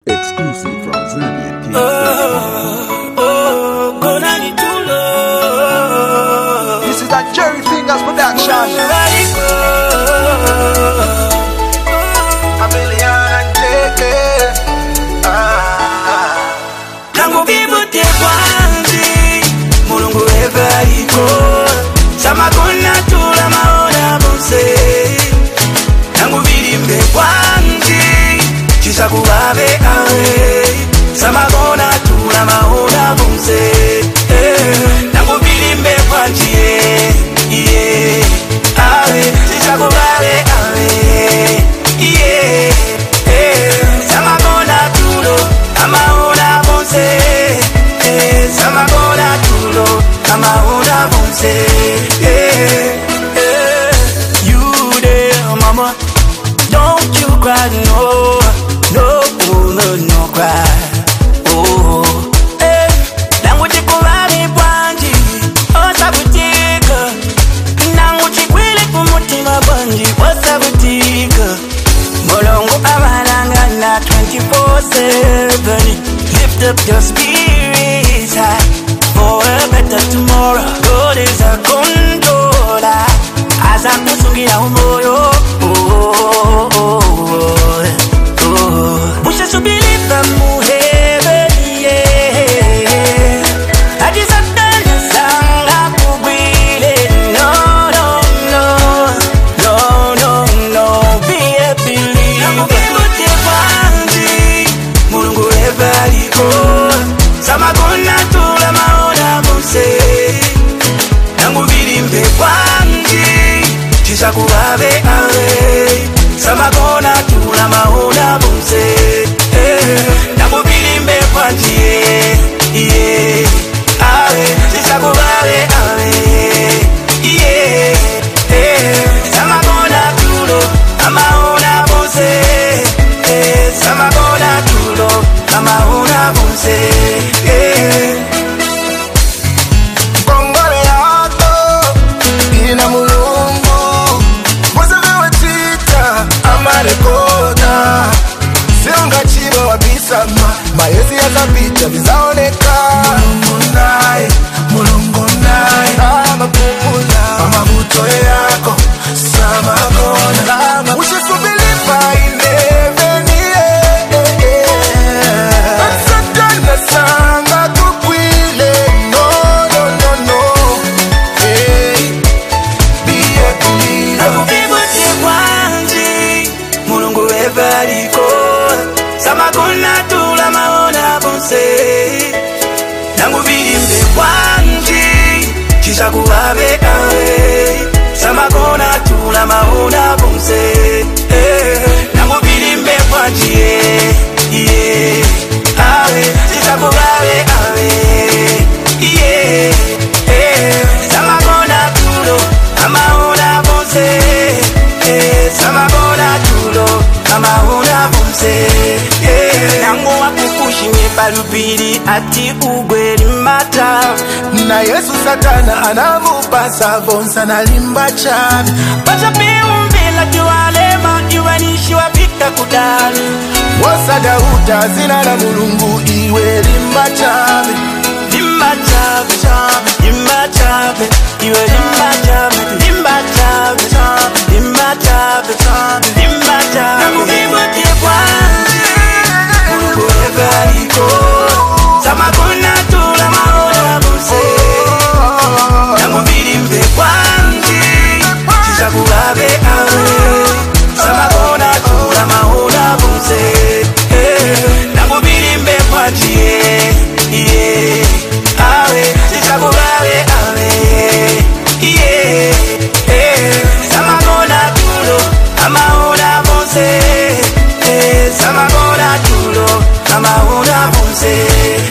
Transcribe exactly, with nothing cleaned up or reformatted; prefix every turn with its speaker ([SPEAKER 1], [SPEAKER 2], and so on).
[SPEAKER 1] Exclusive from Zambian T V.
[SPEAKER 2] Oh, oh, gonna need to love.
[SPEAKER 3] This is that Jerry Fingers production. A million and take it. Ah.
[SPEAKER 2] Nangu bibu te kwanzi, mulungu evaliko. Sama kuna tula maona bonse. Nangu bilimbe kwanzi, chisa kubabe awe. Sama kuna tula maona bonse. Nangu bilimbe kwanzi, yeah, awe. Chisa kubabe awe, yeah. Sama kuna tulo, amaona bonse. Sama kuna tulo, amaona bonse. You there, mama? Don't you cry, no, no, no, no cry. Oh, eh, nangu chikubali bwanji, osabutika. Nangu chikwili kumutima bwanji, osabutika. Mulungu amalangana twenty-four seven. Lift up your spirits high for a better tomorrow. God is a controller. As I'm kusungira umoyo. Oh, oh, oh, oh. We should believe I'm heaven, yeah. I just have done the song I could breathe. No, no, no, no, no, no. Be a believer. Nakubibuti kwanzi, mulungu evaliko. Sama kuna tula maona bonse. Nangu bilimbe kwanzi, chisa kubabe awe. Sama kuna tula maona bonse. Nangu bilimbe kwanzi, yeah, awe. Chisa kubabe awe, yeah. Sama kuna tulo, amaona bonse. Sama kuna tulo, amaona bonse.
[SPEAKER 3] Kongole yako ina mulungu. Mwazamewe tita amarekota. Sionga chiba wabisama. Maezi ya zapita vizaoneka. Mulungu nae, mulungu nae. Ama pumula, ama buto yako. Sama kona, ama we should believe in heaven, yeah. Satana sanga tukwile. No, no, no, no. Hey, be a believer.
[SPEAKER 2] Nakubibuti kwanzi, mulungu evaliko. Sama kuna tula maona bonse. Nangu bilimbe kwanzi, chisa kubabe awe. Sama kuna tula maona bonse. Nangu bilimbe kwanzi, yeah, awe. Chisa kubabe awe, yeah. Sama kuna tulo, amaona bonse. Sama kuna tulo, amaona bonse. Nangu wakukushimye balubiri ati ugweri mata.
[SPEAKER 3] Na Yesu Satana anamupasa vonsa na limba chavi.
[SPEAKER 2] Pacha piumbila kiwalema iwanishi wapika kudali.
[SPEAKER 3] Wasa Dauda zina la mulungu iwe limba chavi.
[SPEAKER 2] Limba chabe, limba chabe, iwe limba chabe, limba chabe, limba chabe, limba chabe. Nakubibuti kwanzi, mulungu evaliko. Sama kuna tula maona bonse. Nangu bilimbe kwanzi, chisa kubabe awe. Sama kuna tula maona bonse. Nangu bilimbe kwanzi, yeah, awe. Chisa kubabe awe, yeah. Sama kuna tulo, amaona bonse. Sama kuna tulo, amaona bonse.